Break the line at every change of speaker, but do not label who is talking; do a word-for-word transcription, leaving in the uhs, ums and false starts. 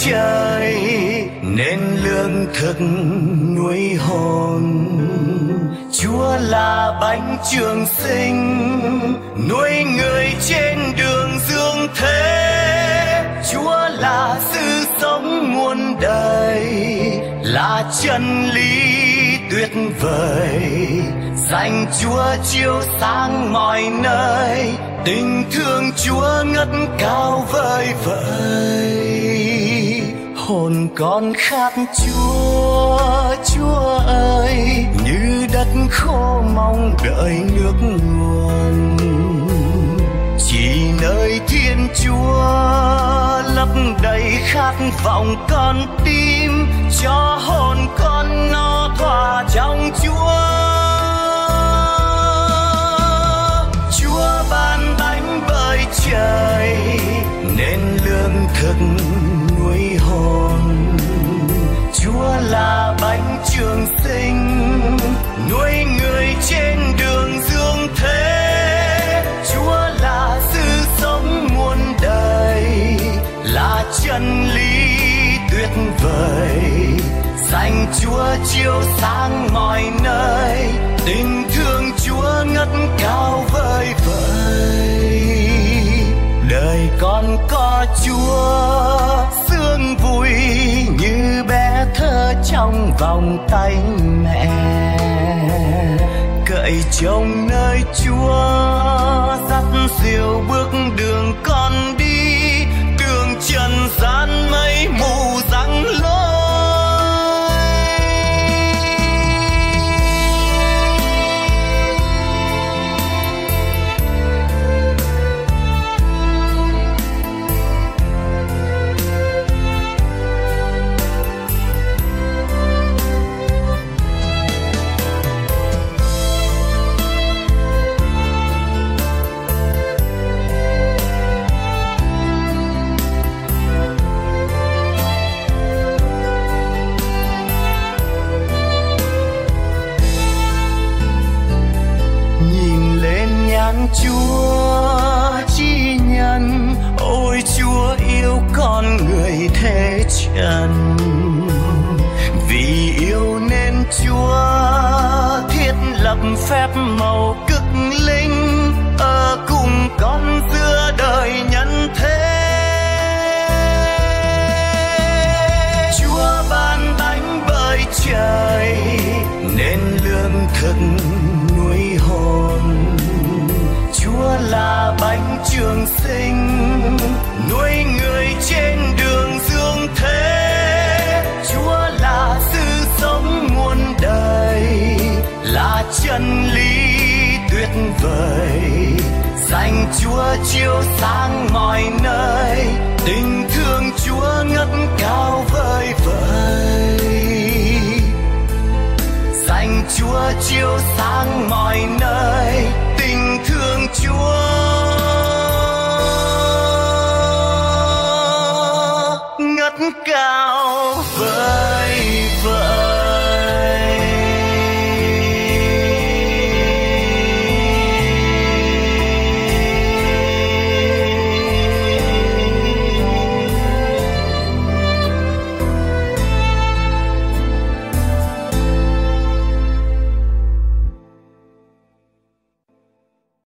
trời nên lương thực nuôi hồn. Chúa là bánh trường sinh nuôi người trên đường dương thế. Chúa là sự sống muôn đời, là chân lý tuyệt vời. Danh Chúa chiếu sáng mọi nơi, tình thương Chúa ngất cao vời vời. Hồn con khát Chúa, Chúa ơi, như đất khô mong đợi nước nguồn. Chỉ nơi Thiên Chúa lấp đầy khát vọng con tim, cho hồn con no thỏa trong Chúa. Chúa ban bánh bởi trời nên lương thực nuôi hồn. Chúa là bánh trường sinh nuôi người trên đường dương thế. Chúa là sự sống muôn đời, là chân lý tuyệt vời. Danh Chúa chiếu sáng mọi nơi, tình thương Chúa ngất cao vời vời. Đời con có Chúa sướng vui như bé thơ trong vòng tay mẹ. Cậy trông nơi Chúa dắt dìu bước đường con đi, đường trần gian mây mù răng lối. Chúa chi nhân, ôi Chúa yêu con người thế trần. Vì yêu nên Chúa thiết lập phép màu cực linh ở cùng con giữa đời nhân thế. Chúa ban bánh bởi trời nên lương thực nuôi hồn. Chúa là bánh trường sinh nuôi người trên đường dương thế. Chúa là sự sống muôn đời, là chân lý tuyệt vời. Danh Chúa chiếu sáng mọi nơi, tình thương Chúa ngất cao vời vời. Danh Chúa chiếu sáng mọi nơi, tình thương Chúa ngất cao vời.